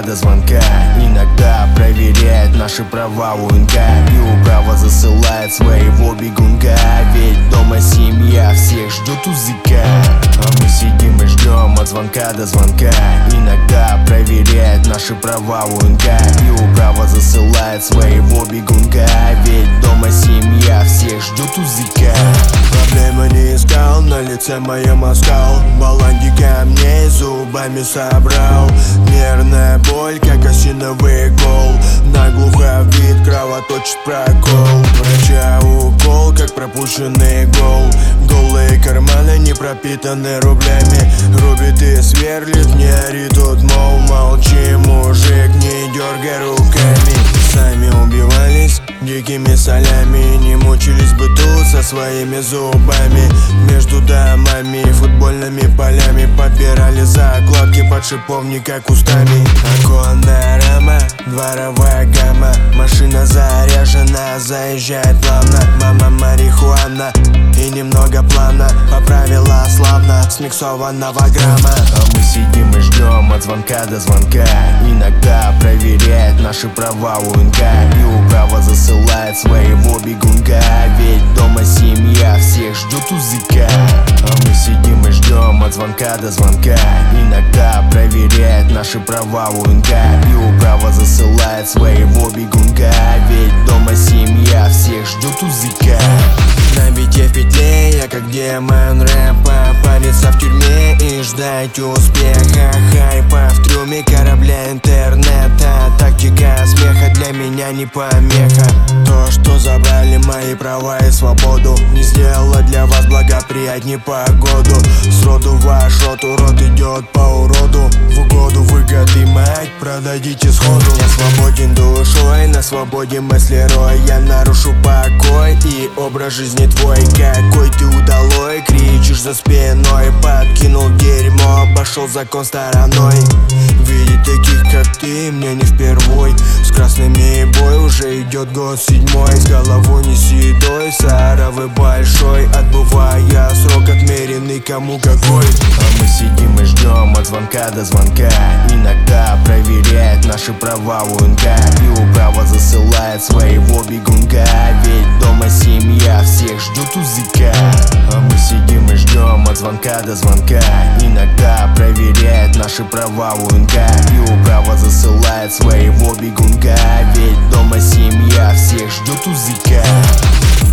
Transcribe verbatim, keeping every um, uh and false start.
до звонка. Иногда проверяет наши права у эн ка, и управа засылает своего бегунка. Ведь дома семья всех ждет у зыка, а мы сидим и ждем от звонка до звонка. Иногда проверяет наши права у эн ка, и управа засылает своего бегунка. Ведь дома семья всех ждет у зыка. Проблемы не искал, на лице моем оскал. Баланги камней зубами собрал. Нервная боль, как осиновый кол. Наглухо вид кровоточит прокол. Врача укол, как пропущенный гол. Голые карманы не пропитаны рублями. Рубит и сверлит, не ори тут, мол, молчи, мужик, не дергай руками. Сами убивались дикими солями, не мучились бы тут со своими зубами. Между домами и футбольными полями подбирали закладки под шиповника кустами. Оконная рама, дворовая гамма, машина заряжена, заезжает плавно. Мама марихуана и немного плана, поправила славно смиксованного грамма. А мы сидим и ждем от звонка до звонка. Иногда проверяет наши права у эн ка, и управа засылает своего бегунка. Ведь дома семья всех ждет у зыка, а мы сидим и ждем от звонка до звонка. Иногда проверяет наши права у эн ка, и управа засылает своего бегунка. Ведь дома семья всех ждет у зыка. На бите в петле я как демон рэпа, париться в тюрьме и ждать успеха. Хайпа в трюме корабля интернета, тактика смеха для меня не помеха. То, что забрали мои права и свободу, не сделало для вас благоприятней погоду. Сроду ваш рот урод идет по уроду, в угоду выгоды мать продадите сходу. Я свободен душой, на свободе мысли рой. Я нарушу покой и образ жизни твой. Какой ты удалой, кричишь за спиной. Подкинул дерьмо, обошел закон стороной. Видеть таких, как ты, мне не впервой. С красными бой уже идет год седьмой. С головой не седой, саровый большой, отбывая срок отмеренный кому какой. А мы сидим и ждем от звонка до звонка. Иногда проверяет наши права у эн ка, и управа засылает своего бегунка. Ведь дома семья всех ждет у зыка, а мы сидим и ждем от звонка до звонка. Иногда проверяет наши права у эн ка, и управа засылает своего бегунка. Ведь дома семья всех ждет у зыка.